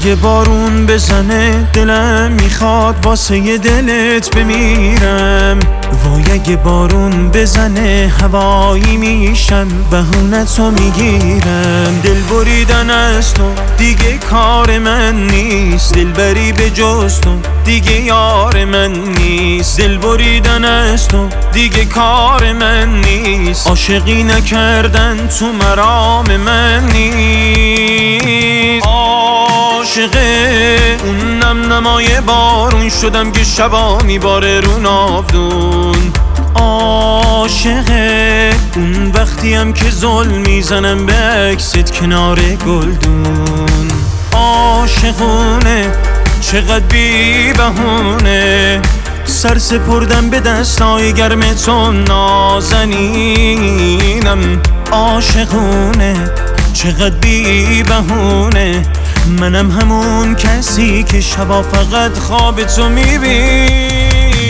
اگه بارون بزنه دلم میخواد واسه دلت بمیرم. وای اگه بارون بزنه هوایی میشم بهونتو میگیرم. دل بریدن از تو دیگه کار من نیست، دلبری به جز تو دیگه یار من نیست. دل بریدن از تو دیگه کار من نیست، عاشقی نکردن تو مرام من نیست. عاشقه اون نم نمای بارون شدم که شبا میباره رو ناودون. عاشقه اون وقتیم که ظلم میزنم به عکست کنار گلدون. عاشقونه چقدر بی بهونه سر سپردم به دستای گرم تو نازنینم. عاشقونه چقدر بی بهونه منم همون کسی که شبا فقط خواب تو میبینم.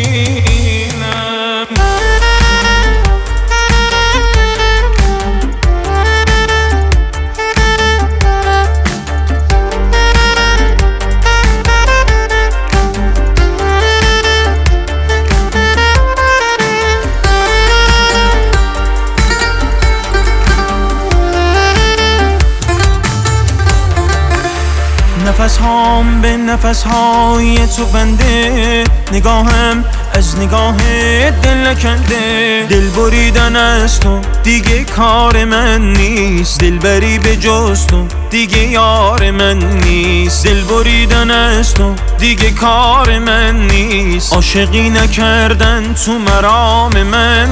نفس هام به نفس های تو بنده، نگاهم از نگاه دل نکنده. دل بریدن از تو دیگه کار من نیست، دلبری به جز تو دیگه یار من نیست. دل بریدن از تو دیگه کار من نیست، عاشقی نکردن تو مرام من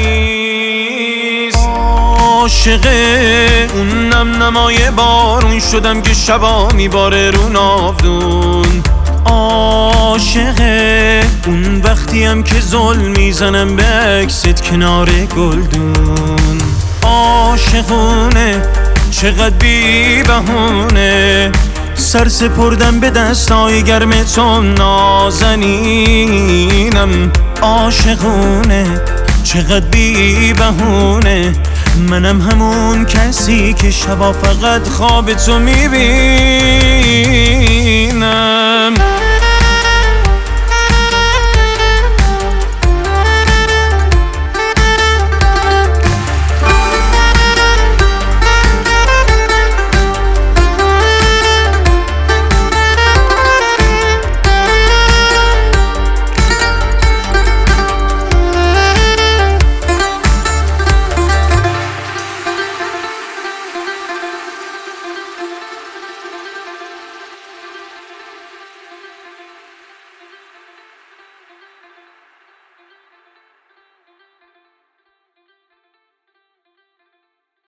نیست. عاشقه اون نم نمای بارون شدم که شبا میباره رو ناودون. عاشقه اون وقتیم که ظلم میزنم به عکست کنار گلدون. عاشقونه چقدر بی بهونه سر سپردم به دستای گرم تو نازنینم. عاشقونه چقدر بی بهونه منم همون کسی که شبا فقط خواب تو میبینم.